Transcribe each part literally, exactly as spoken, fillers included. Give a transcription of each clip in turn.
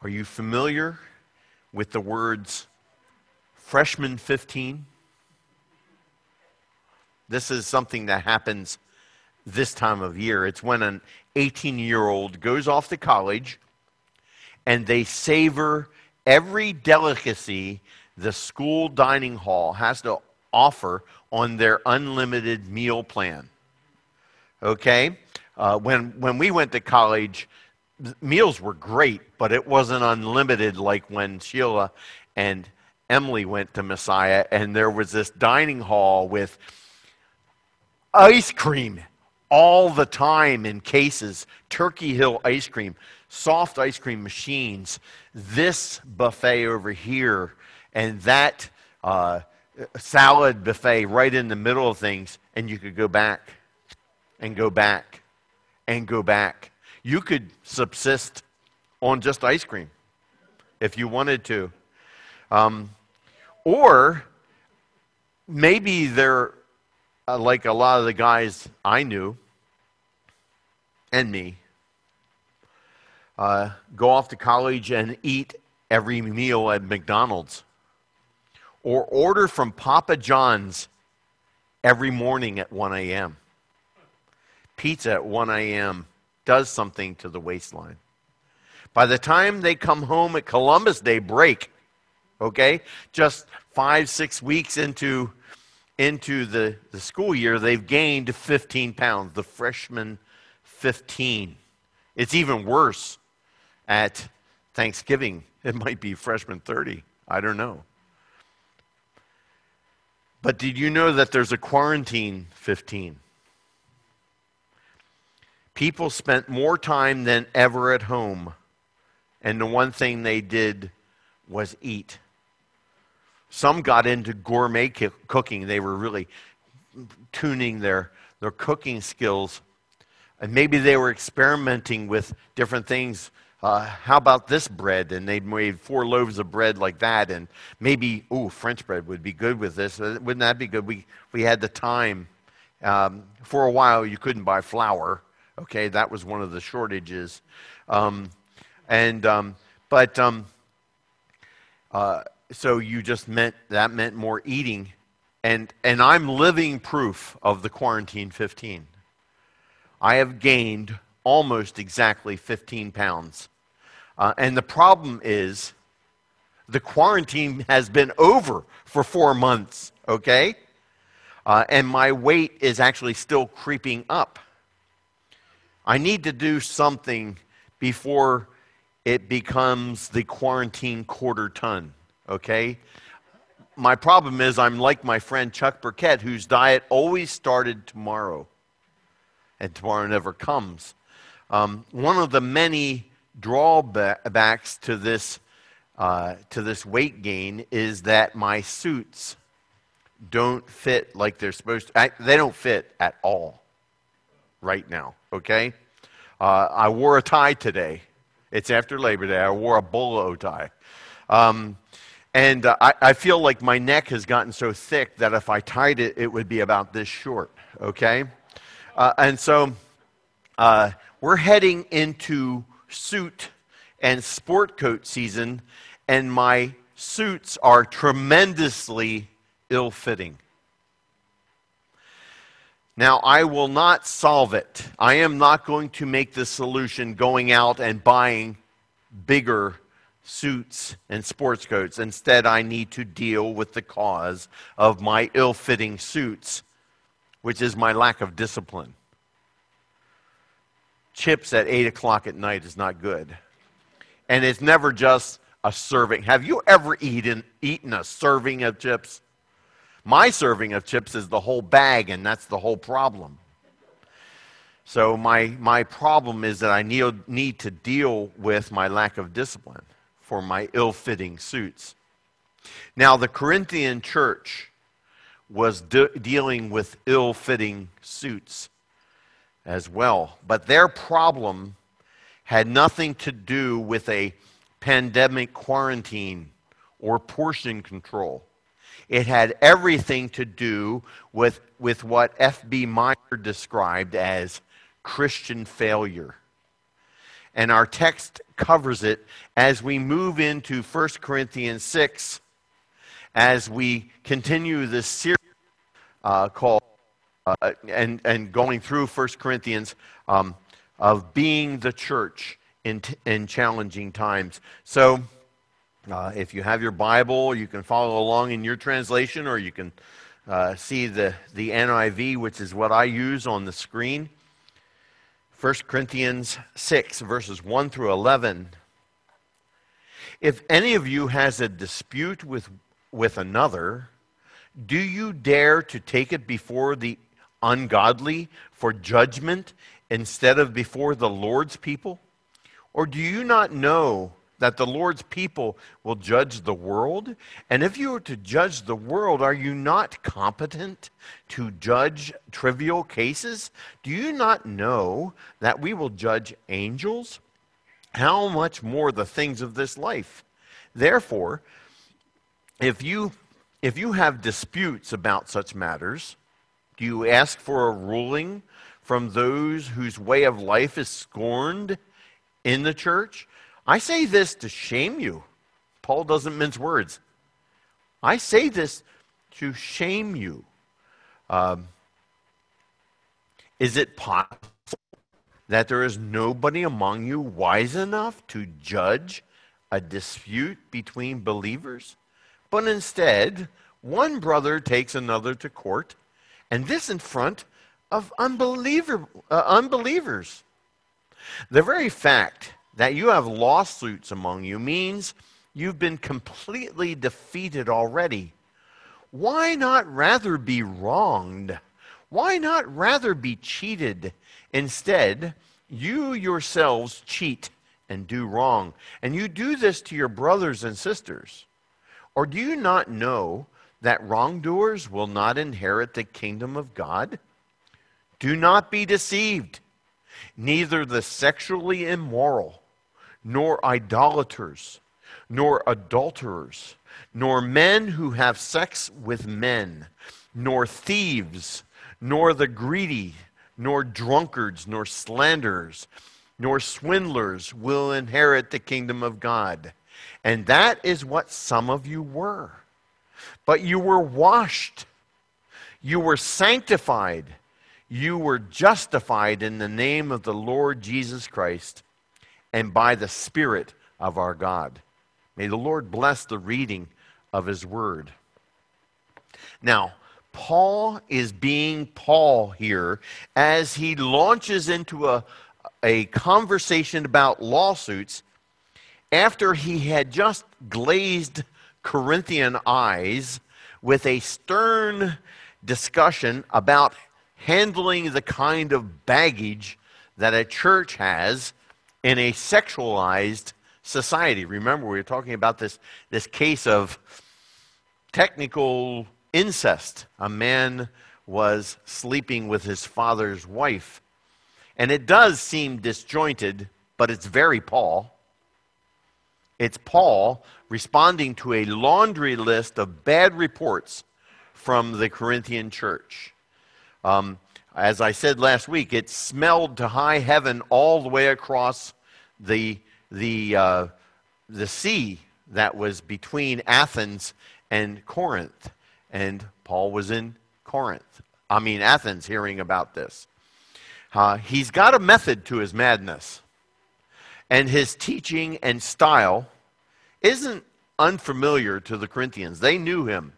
Are you familiar with the words freshman fifteen? This is something that happens this time of year. It's when an eighteen-year-old goes off to college and they savor every delicacy the school dining hall has to offer on their unlimited meal plan. Okay? Uh, when, when we went to college, meals were great, but it wasn't unlimited like when Sheila and Emily went to Messiah, and there was this dining hall with ice cream all the time in cases, Turkey Hill ice cream, soft ice cream machines, this buffet over here, and that uh, salad buffet right in the middle of things, and you could go back and go back and go back. You could subsist on just ice cream if you wanted to. Um, or maybe they're uh, like a lot of the guys I knew and me, uh, go off to college and eat every meal at McDonald's. Or order from Papa John's every morning at one a.m. Pizza at one a.m. does something to the waistline. By the time they come home at Columbus Day break, okay, just five, six weeks into, into the, the school year, they've gained fifteen pounds, the freshman fifteen. It's even worse at Thanksgiving. It might be freshman thirty. I don't know. But did you know that there's a quarantine fifteen? People spent more time than ever at home, and the one thing they did was eat. Some got into gourmet ki- cooking. They were really tuning their, their cooking skills, and maybe they were experimenting with different things. Uh, how about this bread? And they made four loaves of bread like that, and maybe, ooh, French bread would be good with this. Wouldn't that be good? We, we had the time. Um, for a while, you couldn't buy flour. Okay, that was one of the shortages. Um, and um, but um, uh, so you just meant that meant more eating, and and I'm living proof of the quarantine fifteen. I have gained almost exactly fifteen pounds, uh, and the problem is, the quarantine has been over for four months. Okay, uh, and my weight is actually still creeping up. I need to do something before it becomes the quarantine quarter ton, okay? My problem is I'm like my friend Chuck Burkett, whose diet always started tomorrow, and tomorrow never comes. Um, one of the many drawbacks to this, uh, to this weight gain is that my suits don't fit like they're supposed to. I, they don't fit at all right now, okay? Uh, I wore a tie today. It's after Labor Day. I wore a bolo tie. Um, and uh, I, I feel like my neck has gotten so thick that if I tied it, it would be about this short, okay? Uh, and so uh, we're heading into suit and sport coat season, and my suits are tremendously ill-fitting. Now, I will not solve it. I am not going to make the solution going out and buying bigger suits and sports coats. Instead, I need to deal with the cause of my ill-fitting suits, which is my lack of discipline. Chips at eight o'clock at night is not good. And it's never just a serving. Have you ever eaten, eaten a serving of chips? My serving of chips is the whole bag, and that's the whole problem. So my, my problem is that I need, need to deal with my lack of discipline for my ill-fitting suits. Now, the Corinthian church was de- dealing with ill-fitting suits as well, but their problem had nothing to do with a pandemic quarantine or portion control. It had everything to do with, with what F B Meyer described as Christian failure. and our text covers it as we move into First Corinthians six, as we continue this series uh, called, uh, and, and going through First Corinthians, um, of being the church in, t- in challenging times. So, uh, if you have your Bible, you can follow along in your translation, or you can uh, see the, the N I V, which is what I use on the screen. First Corinthians six, verses one through eleven. If any of you has a dispute with, with another, do you dare to take it before the ungodly for judgment instead of before the Lord's people? Or do you not know that the Lord's people will judge the world? And if you are to judge the world, are you not competent to judge trivial cases? Do you not know that we will judge angels? How much more the things of this life? Therefore, if you if you have disputes about such matters, do you ask for a ruling from those whose way of life is scorned in the church? I say this to shame you. Paul doesn't mince words. I say this to shame you. Um, is it possible that there is nobody among you wise enough to judge a dispute between believers? But instead, one brother takes another to court, and this in front of unbeliever, uh, unbelievers. The very fact that you have lawsuits among you means you've been completely defeated already. Why not rather be wronged? Why not rather be cheated? Instead, you yourselves cheat and do wrong. And you do this to your brothers and sisters. Or do you not know that wrongdoers will not inherit the kingdom of God? Do not be deceived. Neither the sexually immoral, nor idolaters, nor adulterers, nor men who have sex with men, nor thieves, nor the greedy, nor drunkards, nor slanderers, nor swindlers will inherit the kingdom of God. And that is what some of you were. But you were washed, you were sanctified, you were justified in the name of the Lord Jesus Christ and by the Spirit of our God. May the Lord bless the reading of his word. Now, Paul is being Paul here as he launches into a, a conversation about lawsuits after he had just glazed Corinthian eyes with a stern discussion about handling the kind of baggage that a church has in a sexualized society. Remember, we were talking about this, this case of technical incest. A man was sleeping with his father's wife. And it does seem disjointed, but it's very Paul. It's Paul responding to a laundry list of bad reports from the Corinthian church. Um, as I said last week, it smelled to high heaven all the way across the the uh, the sea that was between Athens and Corinth. And Paul was in Corinth. I mean, Athens, hearing about this. Uh, he's got a method to his madness. And his teaching and style isn't unfamiliar to the Corinthians. They knew him.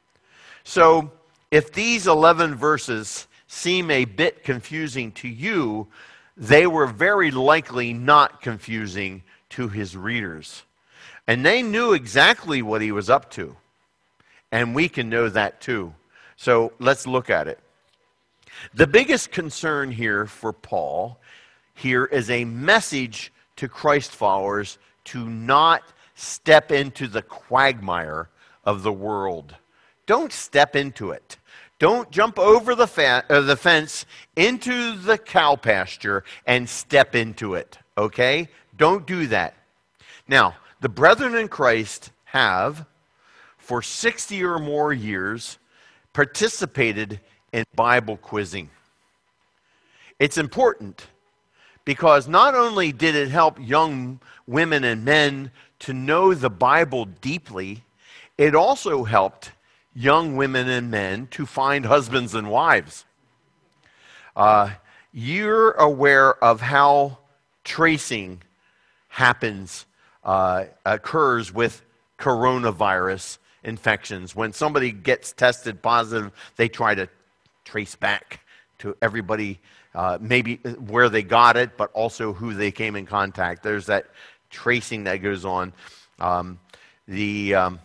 So, if these eleven verses seem a bit confusing to you, they were very likely not confusing to his readers. And they knew exactly what he was up to. And we can know that too. So let's look at it. The biggest concern here for Paul here is a message to Christ followers to not step into the quagmire of the world. Don't step into it. Don't jump over the, fa- uh, the fence into the cow pasture and step into it, okay? Don't do that. Now, the brethren in Christ have, for sixty or more years, participated in Bible quizzing. It's important because not only did it help young women and men to know the Bible deeply, it also helped young women and men to find husbands and wives. Uh, you're aware of how tracing happens, uh, occurs with coronavirus infections. When somebody gets tested positive, they try to trace back to everybody, uh, maybe where they got it, but also who they came in contact. There's that tracing that goes on. Um, the um,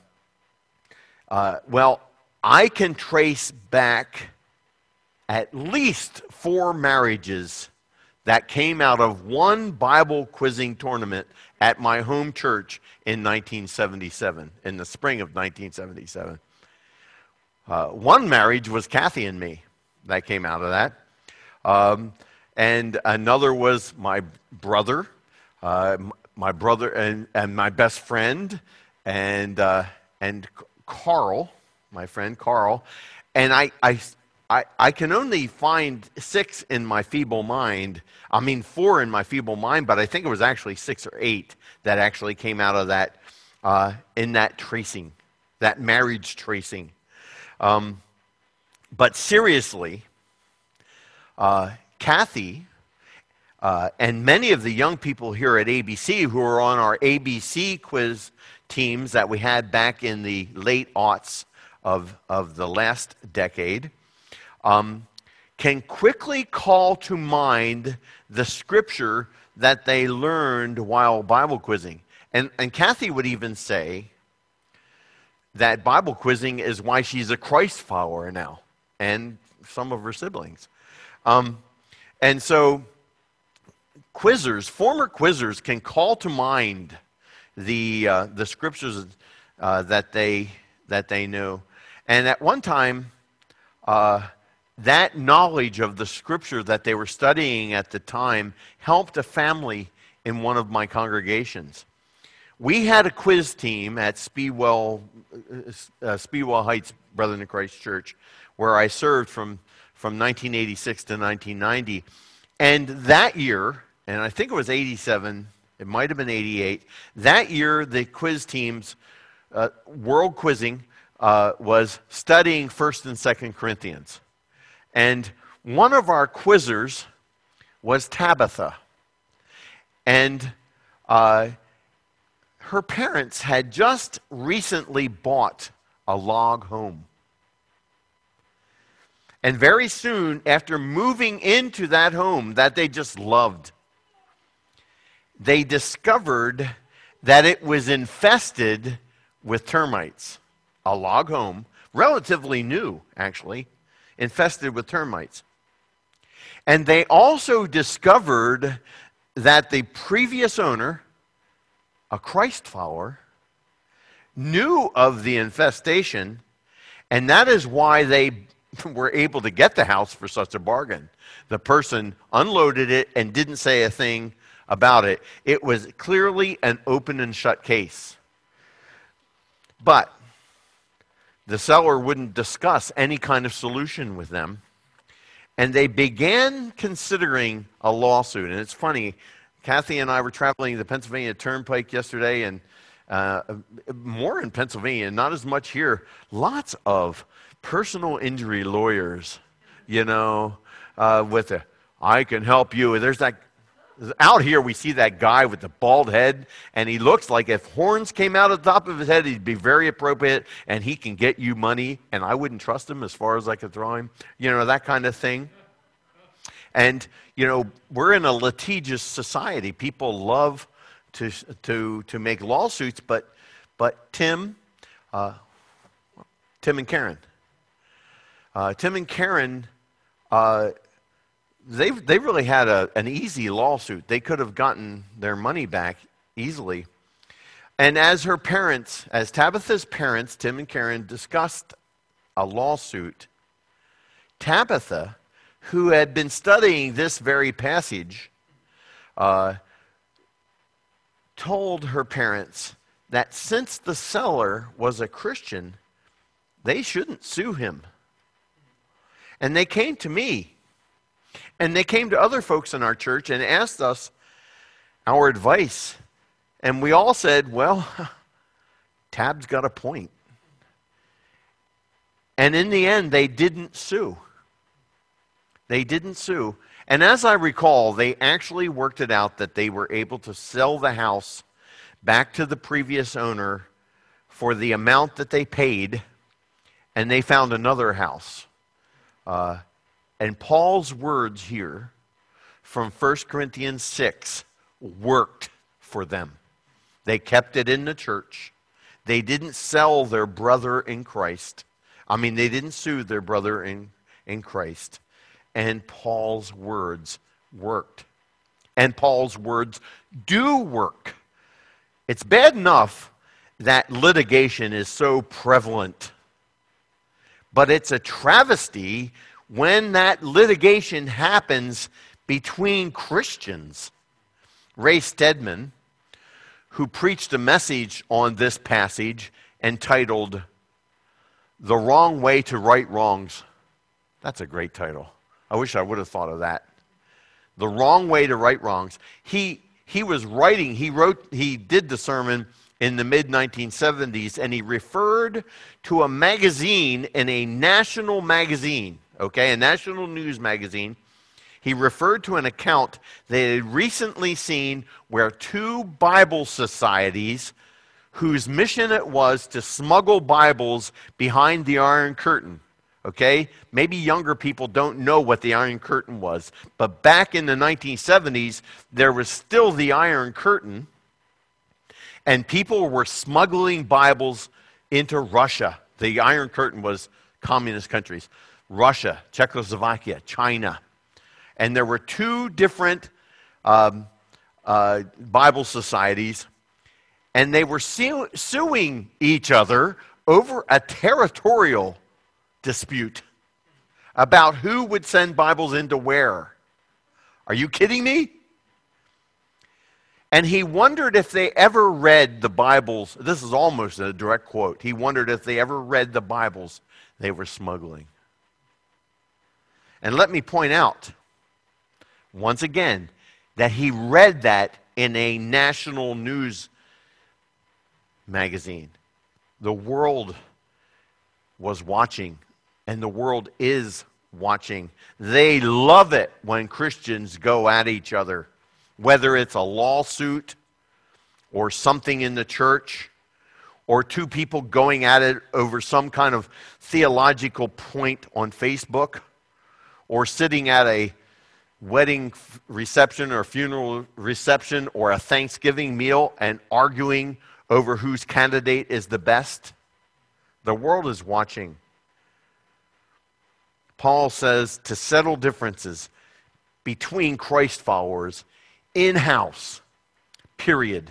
uh, well, I can trace back at least four marriages that came out of one Bible quizzing tournament at my home church in nineteen seventy-seven, in the spring of nineteen seventy-seven. Uh, one marriage was Kathy and me that came out of that. Um, and another was my brother, uh, my brother and, and my best friend, and, uh, and Carl, my friend Carl. And I, I, I, I can only find six in my feeble mind. I mean, four in my feeble mind, but I think it was actually six or eight that actually came out of that, uh, in that tracing, that marriage tracing. Um, but seriously, uh, Kathy uh, and many of the young people here at A B C who are on our A B C quiz teams that we had back in the late aughts of, of the last decade, um, can quickly call to mind the scripture that they learned while Bible quizzing. And, and Kathy would even say that Bible quizzing is why she's a Christ follower now, and some of her siblings. Um, and so quizzers, former quizzers, can call to mind the uh, the scriptures uh, that they that they knew. And at one time, uh, that knowledge of the scripture that they were studying at the time helped a family in one of my congregations. We had a quiz team at Speedwell, uh, Speedwell Heights Brethren in Christ Church, where I served from, from nineteen eighty-six to nineteen ninety. And that year, and I think it was eighty-seven, it might have been eighty-eight, that year the quiz teams, uh, world quizzing, uh, was studying First and Second Corinthians. And one of our quizzers was Tabitha. And uh, her parents had just recently bought a log home. And very soon after moving into that home that they just loved, they discovered that it was infested with termites. A log home, relatively new actually, infested with termites. And they also discovered that the previous owner, a Christ follower, knew of the infestation, and that is why they were able to get the house for such a bargain. The person unloaded it and didn't say a thing about it. It was clearly an open and shut case. But the seller wouldn't discuss any kind of solution with them, and they began considering a lawsuit. And it's funny, Kathy and I were traveling the Pennsylvania Turnpike yesterday, and uh, more in Pennsylvania, not as much here. Lots of personal injury lawyers, you know, uh, with a, I can help you. There's that, out here we see that guy with the bald head, and he looks like if horns came out of the top of his head, he'd be very appropriate, and he can get you money, and I wouldn't trust him as far as I could throw him. You know, that kind of thing. And, you know, we're in a litigious society. People love to to to make lawsuits, but but Tim, uh, Tim and Karen, uh, Tim and Karen, uh, they they really had a an easy lawsuit. They could have gotten their money back easily. And as her parents, as Tabitha's parents, Tim and Karen discussed a lawsuit, Tabitha, who had been studying this very passage, uh, told her parents that since the seller was a Christian, they shouldn't sue him. And they came to me. And they came to other folks in our church and asked us our advice. And we all said, well, Tab's got a point. And in the end, they didn't sue. They didn't sue. And as I recall, they actually worked it out that they were able to sell the house back to the previous owner for the amount that they paid, and they found another house. Uh, and Paul's words here from First Corinthians six worked for them. They kept it in the church. They didn't sell their brother in Christ. I mean, they didn't sue their brother in, in Christ. And Paul's words worked. And Paul's words do work. It's bad enough that litigation is so prevalent, but it's a travesty when that litigation happens between Christians. Ray Stedman, who preached a message on this passage entitled, "The Wrong Way to Right Wrongs." That's a great title. I wish I would have thought of that. The Wrong Way to Right Wrongs. He he was writing, he wrote, he did the sermon in the mid nineteen seventies, and he referred to a magazine in a national magazine, okay, a national news magazine. He referred to an account they had recently seen where two Bible societies, whose mission it was to smuggle Bibles behind the Iron Curtain. Okay? Maybe younger people don't know what the Iron Curtain was. But back in the nineteen seventies, there was still the Iron Curtain. And people were smuggling Bibles into Russia. The Iron Curtain was communist countries. Russia, Czechoslovakia, China. And there were two different um, uh, Bible societies. And they were su- suing each other over a territorial dispute about who would send Bibles into where. Are you kidding me? And he wondered if they ever read the Bibles. This is almost a direct quote. He wondered if they ever read the Bibles they were smuggling. And let me point out, once again, that he read that in a national news magazine. The world was watching, and the world is watching. They love it when Christians go at each other, whether it's a lawsuit or something in the church, or two people going at it over some kind of theological point on Facebook, or sitting at a wedding reception or funeral reception or a Thanksgiving meal and arguing over whose candidate is the best. The world is watching. Paul says to settle differences between Christ followers in-house, period.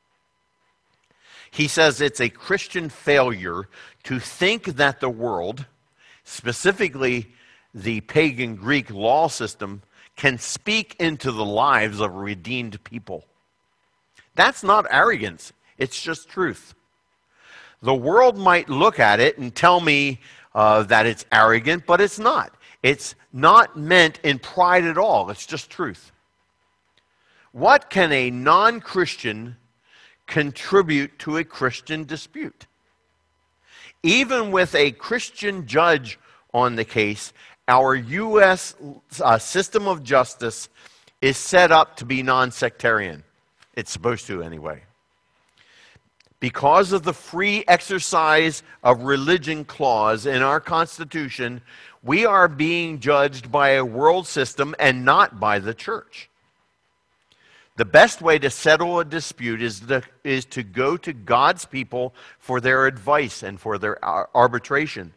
He says it's a Christian failure to think that the world, specifically the pagan Greek law system, can speak into the lives of redeemed people. That's not arrogance. It's just truth. The world might look at it and tell me uh, that it's arrogant, but it's not. It's not meant in pride at all. It's just truth. What can a non-Christian contribute to a Christian dispute? Even with a Christian judge on the case, our U S uh, system of justice is set up to be non-sectarian. It's supposed to anyway. Because of the free exercise of religion clause in our Constitution, we are being judged by a world system and not by the church. The best way to settle a dispute is to, is to go to God's people for their advice and for their arbitration.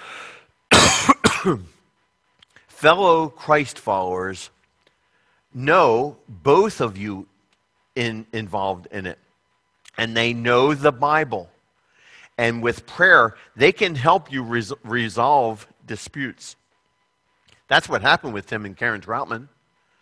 Fellow Christ followers know both of you in, involved in it. And they know the Bible. And with prayer, they can help you res- resolve disputes. That's what happened with Tim and Karen Troutman.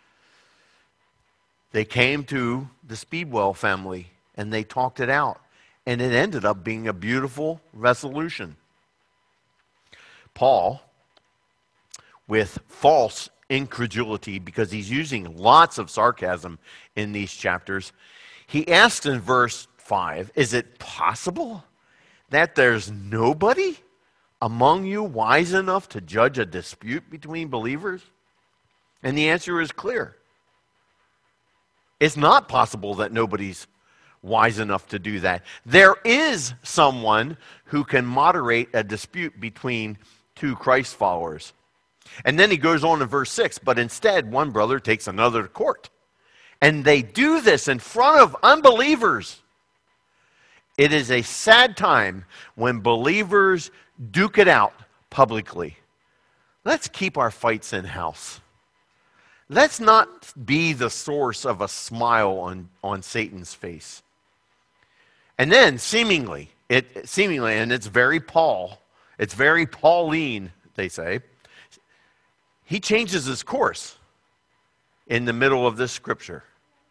They came to the Speedwell family and they talked it out. And it ended up being a beautiful resolution. Paul, with false incredulity, because he's using lots of sarcasm in these chapters. He asks in verse five, is it possible that there's nobody among you wise enough to judge a dispute between believers? And the answer is clear. It's not possible that nobody's wise enough to do that. There is someone who can moderate a dispute between two Christ followers. And then he goes on in verse six, but instead one brother takes another to court. And they do this in front of unbelievers. It is a sad time when believers duke it out publicly. Let's keep our fights in-house. Let's not be the source of a smile on, on Satan's face. And then seemingly, it seemingly, and it's very Paul, it's very Pauline, they say, he changes his course in the middle of this scripture,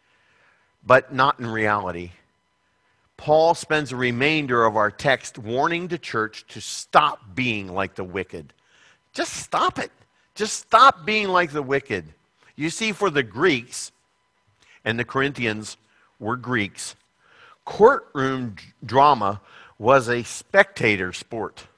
but not in reality. Paul spends the remainder of our text warning the church to stop being like the wicked. Just stop it. Just stop being like the wicked. You see, for the Greeks, and the Corinthians were Greeks, courtroom drama was a spectator sport.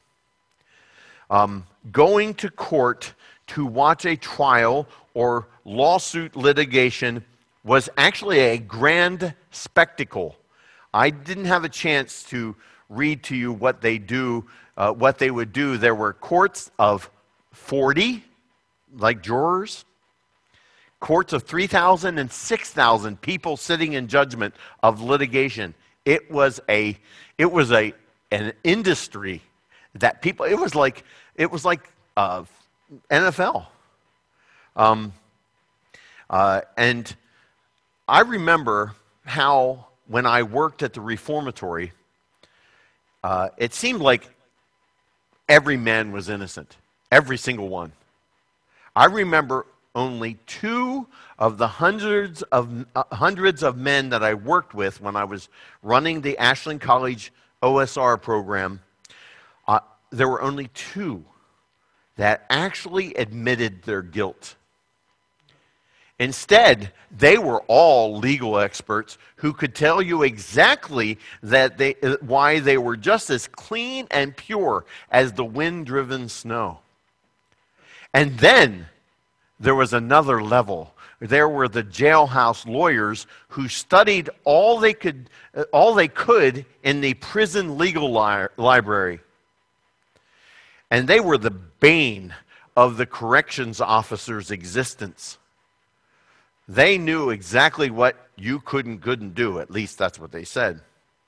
Um, going to court to watch a trial or lawsuit litigation was actually a grand spectacle. I didn't have a chance to read to you what they do, uh, what they would do. There were courts of forty, like jurors, courts of three thousand and six thousand people sitting in judgment of litigation. It was a, it was a, an industry that people. It was like, it was like uh, N F L. Um, uh, and I remember how when I worked at the reformatory, uh, it seemed like every man was innocent, every single one. I remember only two of the hundreds of uh, hundreds of men that I worked with when I was running the Ashland College O S R program. Uh, there were only two that actually admitted their guilt. Instead, they were all legal experts who could tell you exactly that they, why they were just as clean and pure as the wind-driven snow. And then there was another level. There were the jailhouse lawyers who studied all they could, all they could in the prison legal li- library. And they were the bane of the corrections officer's existence. They knew exactly what you couldn't couldn't do. At least that's what they said.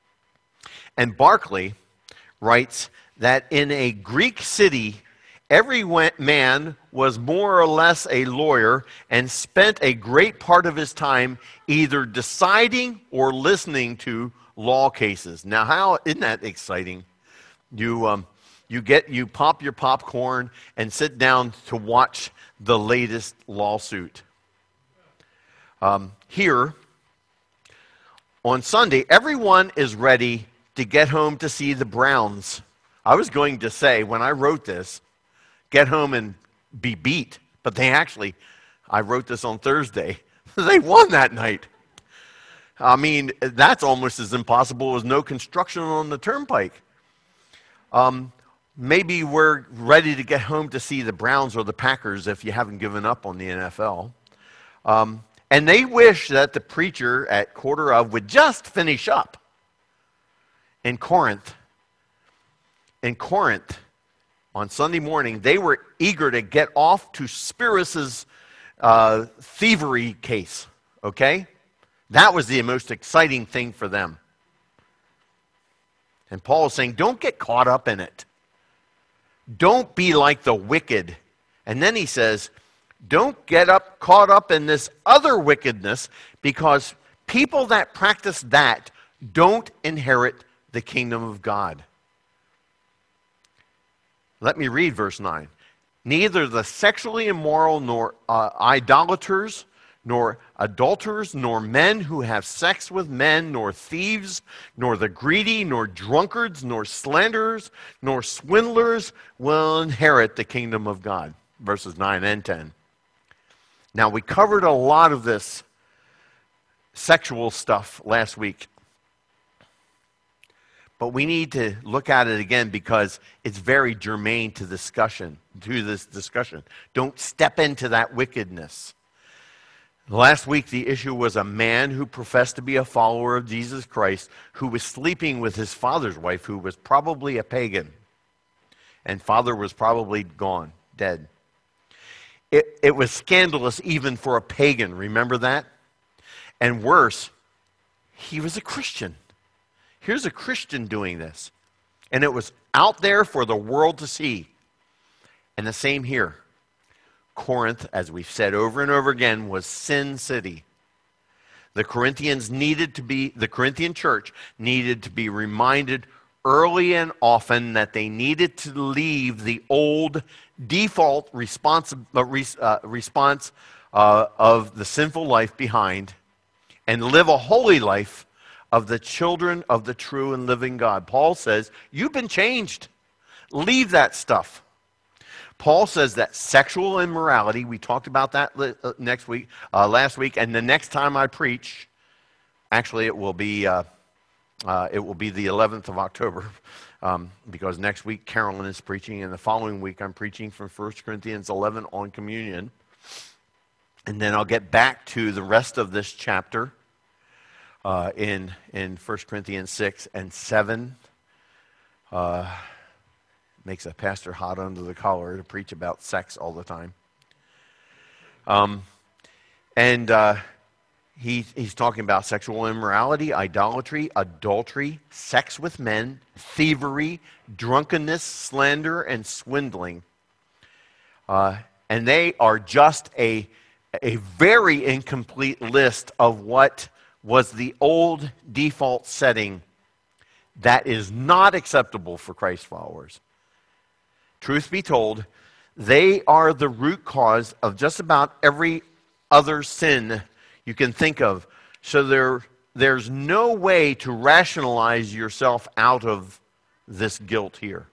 And Barclay writes that in a Greek city, every man was more or less a lawyer and spent a great part of his time either deciding or listening to law cases. Now, how isn't that exciting? You um, you get you pop your popcorn and sit down to watch the latest lawsuit. Um, here, on Sunday, everyone is ready to get home to see the Browns. I was going to say, when I wrote this, get home and be beat. But they actually, I wrote this on Thursday. They won that night. I mean, that's almost as impossible as no construction on the turnpike. Um, maybe we're ready to get home to see the Browns or the Packers if you haven't given up on the N F L. Um, And they wish that the preacher at quarter of would just finish up. In Corinth, in Corinth, on Sunday morning, they were eager to get off to Spyrus's uh, thievery case, okay? That was the most exciting thing for them. And Paul is saying, don't get caught up in it. Don't be like the wicked. And then he says, don't get up caught up in this other wickedness, because people that practice that don't inherit the kingdom of God. Let me read verse nine. Neither the sexually immoral, nor uh, idolaters, nor adulterers, nor men who have sex with men, nor thieves, nor the greedy, nor drunkards, nor slanderers, nor swindlers will inherit the kingdom of God. Verses nine and ten. Now, we covered a lot of this sexual stuff last week. But we need to look at it again because it's very germane to discussion, to this discussion. Don't step into that wickedness. Last week, the issue was a man who professed to be a follower of Jesus Christ who was sleeping with his father's wife, who was probably a pagan. And father was probably gone, dead. It, it was scandalous even for a pagan. Remember that? And worse, he was a Christian. Here's a Christian doing this. And it was out there for the world to see. And the same here. Corinth, as we've said over and over again, was Sin City. The Corinthians needed to be, the Corinthian church needed to be reminded early and often that they needed to leave the old default response, uh, res, uh, response uh, of the sinful life behind and live a holy life of the children of the true and living God. Paul says, you've been changed. Leave that stuff. Paul says that sexual immorality, we talked about that uh, next week, uh, last week, and the next time I preach, actually it will be uh, uh, it will be the eleventh of October, um, because next week Carolyn is preaching, and the following week I'm preaching from First Corinthians eleven on communion, and then I'll get back to the rest of this chapter uh, in in First Corinthians six and seven. Uh, Makes a pastor hot under the collar to preach about sex all the time. Um, and uh, he, he's talking about sexual immorality, idolatry, adultery, sex with men, thievery, drunkenness, slander, and swindling. Uh, and they are just a, a very incomplete list of what was the old default setting that is not acceptable for Christ followers. Truth be told, they are the root cause of just about every other sin you can think of. So there, there's no way to rationalize yourself out of this guilt here.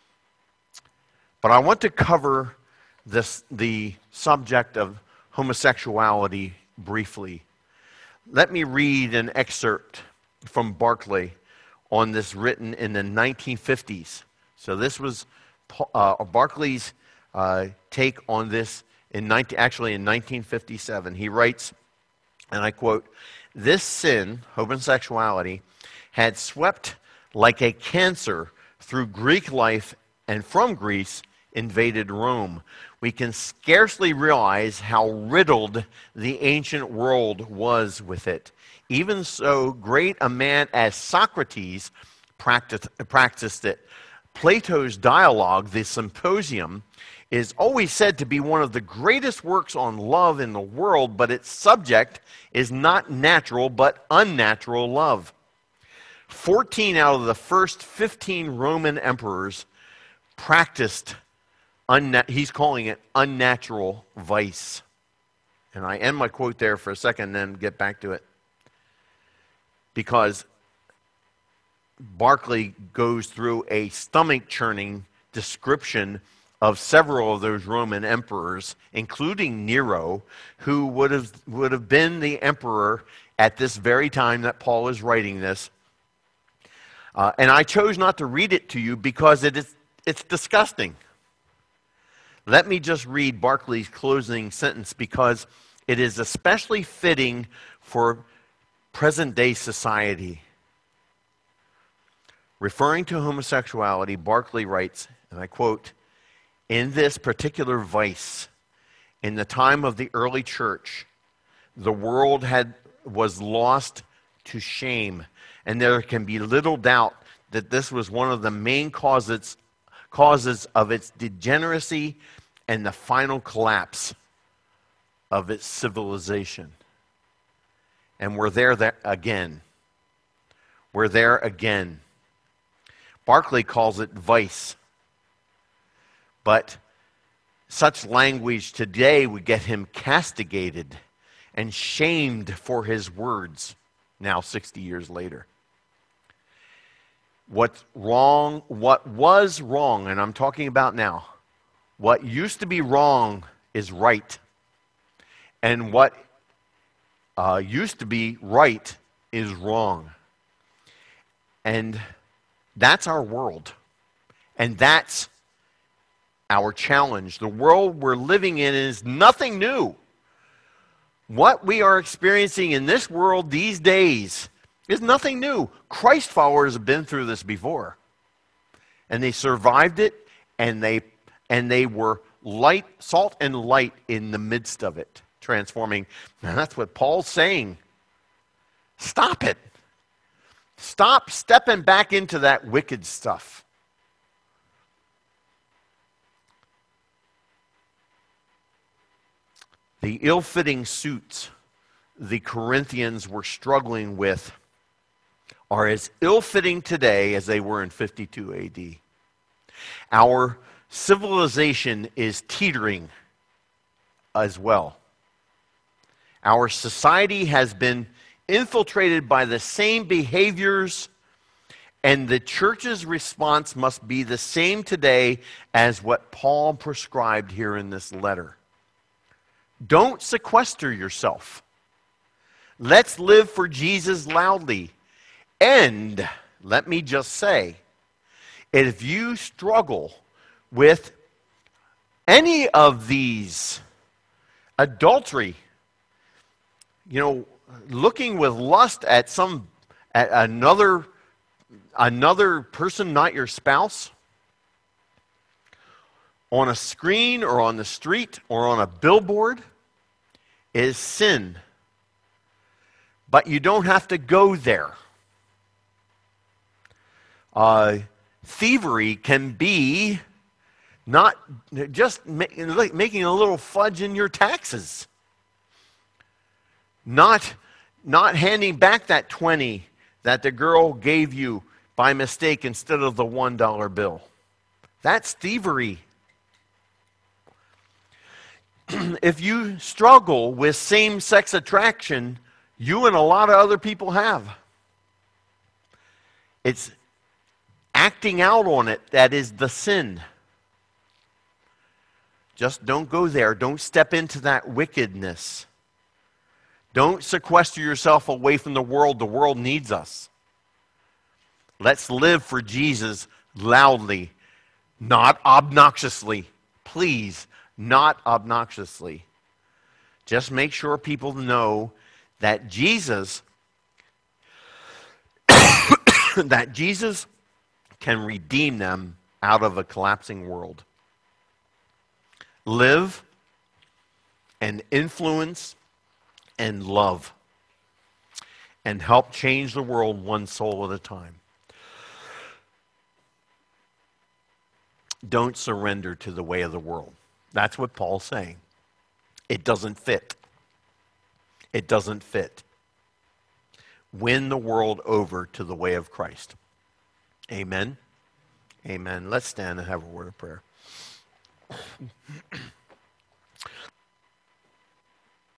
But I want to cover this, the subject of homosexuality briefly. Let me read an excerpt from Barclay on this, written in the nineteen fifties. So this was Uh, Barclay's uh, take on this in nineteen, actually in nineteen fifty-seven. He writes, and I quote, "This sin, homosexuality, had swept like a cancer through Greek life and from Greece invaded Rome. We can scarcely realize how riddled the ancient world was with it. Even so great a man as Socrates practiced, practiced it. Plato's dialogue, the Symposium, is always said to be one of the greatest works on love in the world, but its subject is not natural but unnatural love. Fourteen out of the first fifteen Roman emperors practiced, unna- he's calling it unnatural vice." And I end my quote there for a second and then get back to it. Because Barclay goes through a stomach-churning description of several of those Roman emperors, including Nero, who would have would have been the emperor at this very time that Paul is writing this. Uh, and I chose not to read it to you because it is it's disgusting. Let me just read Barclay's closing sentence because it is especially fitting for present-day society. Referring to homosexuality, Barclay writes, and I quote, "In this particular vice, in the time of the early church, the world had was lost to shame, and there can be little doubt that this was one of the main causes, causes of its degeneracy and the final collapse of its civilization." And we're there, there again. We're there again. Barclay calls it vice. But such language today would get him castigated and shamed for his words, now sixty years later. What's wrong, what was wrong, and I'm talking about now, what used to be wrong is right. And what uh, used to be right is wrong. And that's our world. And that's our challenge. The world we're living in is nothing new. What we are experiencing in this world these days is nothing new. Christ followers have been through this before. And they survived it, and they and they were light, salt and light in the midst of it, transforming. And that's what Paul's saying. Stop it. Stop stepping back into that wicked stuff. The ill-fitting suits the Corinthians were struggling with are as ill-fitting today as they were in fifty-two A D. Our civilization is teetering as well. Our society has been infiltrated by the same behaviors, and the church's response must be the same today as what Paul prescribed here in this letter. Don't sequester yourself. Let's live for Jesus loudly. And let me just say, if you struggle with any of these, adultery, you know, looking with lust at some at another another person, not your spouse, on a screen or on the street or on a billboard, is sin. But you don't have to go there. Uh, thievery can be not just ma- making a little fudge in your taxes. Not, not handing back that twenty that the girl gave you by mistake instead of the one dollar bill. That's thievery. If you struggle with same-sex attraction, you and a lot of other people have. It's acting out on it that is the sin. Just don't go there. Don't step into that wickedness. Don't sequester yourself away from the world. The world needs us. Let's live for Jesus loudly, not obnoxiously. Please, not obnoxiously. Just make sure people know that Jesus that Jesus can redeem them out of a collapsing world. Live and influence and love and help change the world one soul at a time. Don't surrender to the way of the world. That's what Paul's saying. It doesn't fit. It doesn't fit. Win the world over to the way of Christ. Amen. Amen. Let's stand and have a word of prayer.